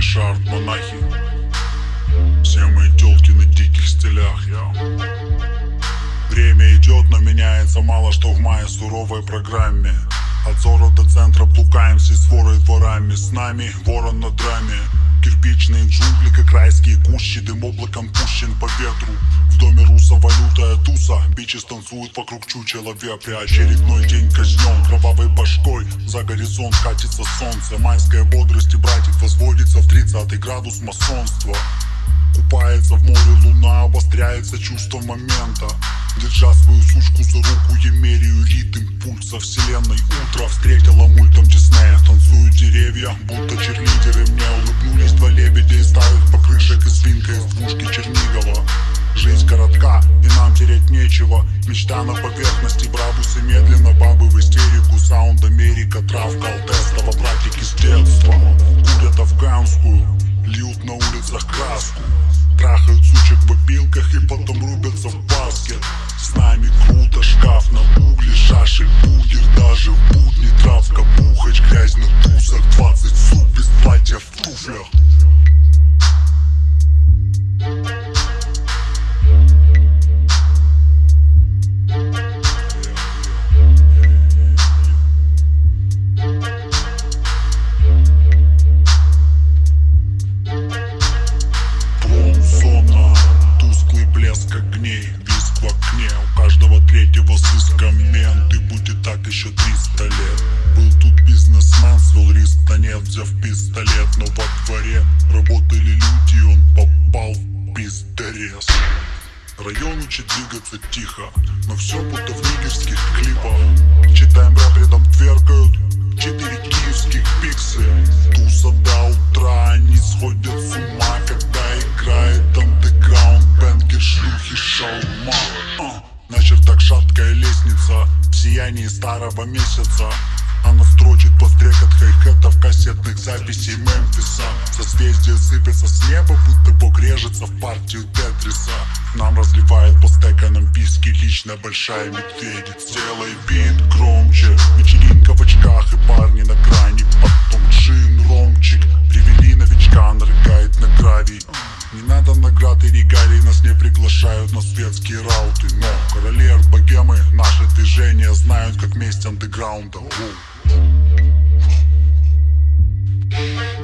шарт, монахи. Все мои тёлки на диких стилях, Время идет, но меняется мало что в моей суровой программе. От зора до центра блукаем всей сворой дворами. С нами ворон на драме. Кирпичные джунгли, как райские кущи. Дым облаком пущен по ветру. В доме руса валютая туса. Бичи станцуют вокруг чучела вепря. Очередной день казнен кровавой башкой. За горизонт катится солнце. Майская бодрость и братик возводится в 30 градус масонства. Купается в море луна, обостряется чувство момента. Держа свою сучку за руку, я меряю ритм пульса вселенной. Утро встретила мультом Диснея. Танцуют деревья, будто черлидеры. Мне улыбнулись два лебедя из старых покрышек и свинка из двушки Чернигова. Жизнь коротка, и нам терять нечего. Мечта на поверхности, брабусы медленно, бабы в истерику. Саунд Америка, травка Алтестова, братики с детства. Курят афганскую, льют на улицах краску. Трахают сучек в опилках и потом рубятся в баскет. С нами круто, шкаф на угле, шашек, бургер. Даже в будни травка, пухач, грязь на тусах. 20 сук без платья в туфлях. Огней, виск в окне, у каждого третьего сыска мент. И будет так еще 300 лет. Был тут бизнесмен, свел риск на нефть, взяв пистолет. Но во дворе работали люди, он попал в пиздорез. Район учит двигаться тихо, но все будто в нигерских клипах. Читаем рэп, рядом тверкают 4 киевских пиксы. Туса до утра, они сходят с ума, когда играет андеграунд, бенгер, шлюхи, шаурма. На чертах шаткая лестница, в сиянии старого месяца. Она строчит под стрекот хай-хетов кассетных записей Мемфиса. Созвездия сыпятся с неба, будто бог режется в партию Тетриса. Нам разливает по стеканам виски лично большая медведица. Делай бит громче, вечеринка в очках и парни на грани. Потом джин, ромчик, привели новичка, нарыгает на гравий. Не надо наград и регалий, нас не приглашают на светские рауты. Но короли арт-богемы, наше движение знают как месть андеграунда.